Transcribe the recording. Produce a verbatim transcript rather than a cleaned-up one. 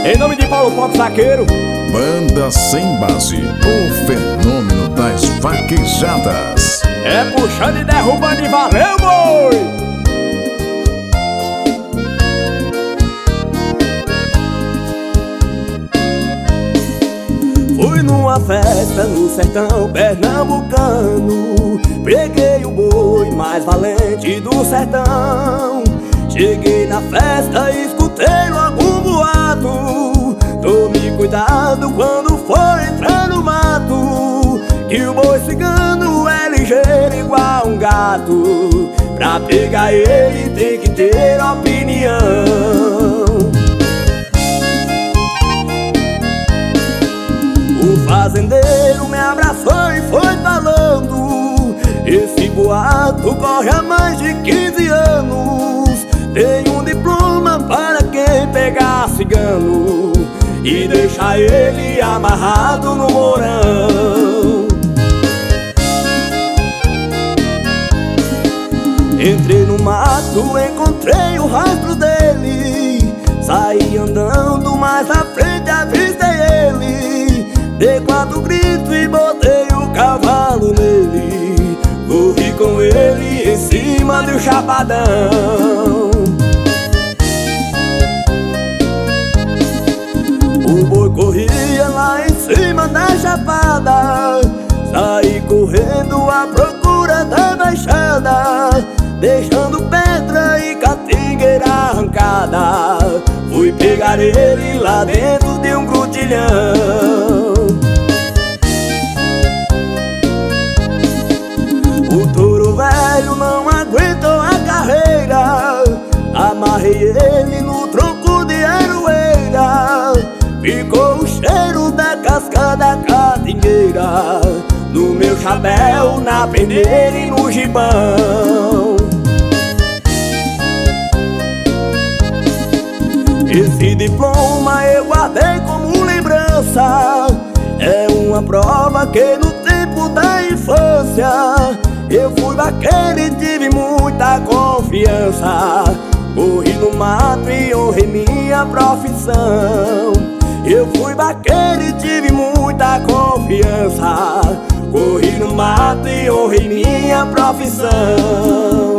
Em nome de Paulo Pop Saqueiro. Banda Sem Base, o fenômeno das vaquejadas. É puxando e derrubando e valeu, boi! Fui numa festa no sertão pernambucano, peguei o boi mais valente do sertão. Cheguei na festa e escutei logo um boato: tome cuidado quando for entrar no mato, que o boi cigano é ligeiro igual um gato. Pra pegar ele tem que ter opinião. O fazendeiro me abraçou e foi falando: esse boato corre há mais de quinze anos. Tem um diploma para quem pegar cigano e deixar ele amarrado no morão. Entrei no mato, encontrei o rastro dele, saí andando, mais à frente avistei ele. Dei quatro gritos e botei o cavalo nele, corri com ele em cima do chapadão. O boi corria lá em cima da chapada, saí correndo à procura da baixada, deixando pedra e catingueira arrancada. Fui pegar ele lá dentro de um grudilhão. O touro velho não aguentou a carreira, amarrei ele no tronco de aroeira. Ficou o cheiro da casca da catingueira no meu chapéu, na peneira e no gibão. Esse diploma eu guardei como lembrança, é uma prova que no tempo da infância eu fui vaqueiro e tive muita confiança. Corri no mato e honrei minha profissão. Eu fui vaqueiro e tive muita confiança. Corri no mato e honrei minha profissão.